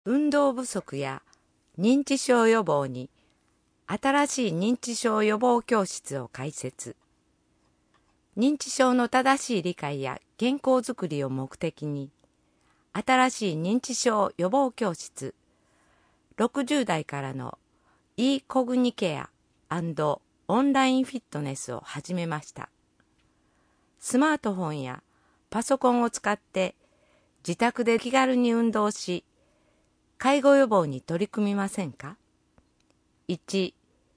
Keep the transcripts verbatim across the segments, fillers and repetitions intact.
運動不足や認知症予防に新しい認知症予防教室を開設。認知症の正しい理解や健康づくりを目的に、新しい認知症予防教室、ろくじゅう代からの e コグニケア&オンラインフィットネスを始めました。スマートフォンやパソコンを使って自宅で気軽に運動し、介護予防に取り組みませんか？ いち.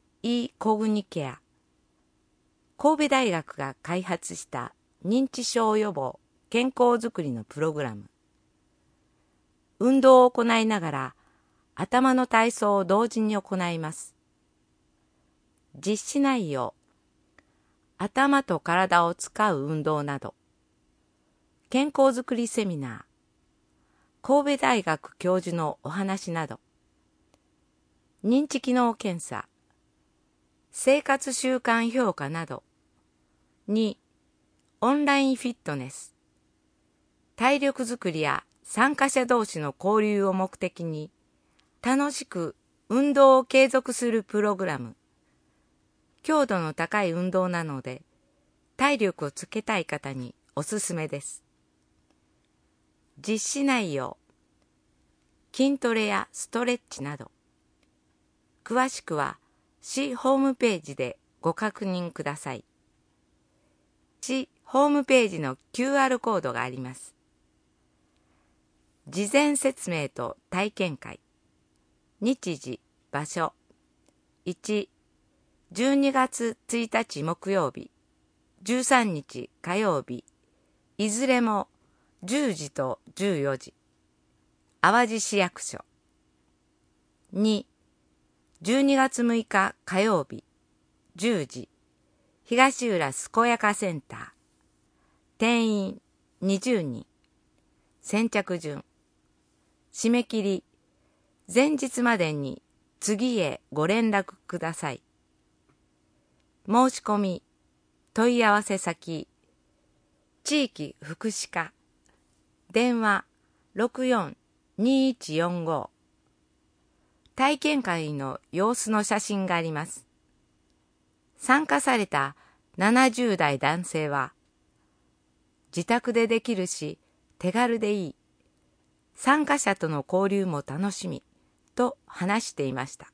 e コグニケア。神戸大学が開発した認知症予防健康づくりのプログラム。運動を行いながら頭の体操を同時に行います。実施内容、頭と体を使う運動など、健康づくりセミナー、神戸大学教授のお話など、認知機能検査、生活習慣評価など。に. オンラインフィットネス。体力づくりや参加者同士の交流を目的に、楽しく運動を継続するプログラム。強度の高い運動なので、体力をつけたい方におすすめです。実施内容、筋トレやストレッチなど。詳しくは市ホームページでご確認ください。市ホームページの キューアール コードがあります。事前説明と体験会。日時、場所。いち. じゅうにがつついたち木曜日、じゅうさんにち火曜日、いずれもじゅうじとじゅうよじ。淡路市役所。に. じゅうにがつむいか火曜日、じゅうじ、東浦健やかセンター。定員にじゅうにん。先着順。締め切り、前日までに次へご連絡ください。申し込み、問い合わせ先、地域福祉課、電話 ろくよんにいちよんご。体験会の様子の写真があります。参加されたななじゅう代男性は、自宅でできるし手軽でいい。参加者との交流も楽しみと話していました。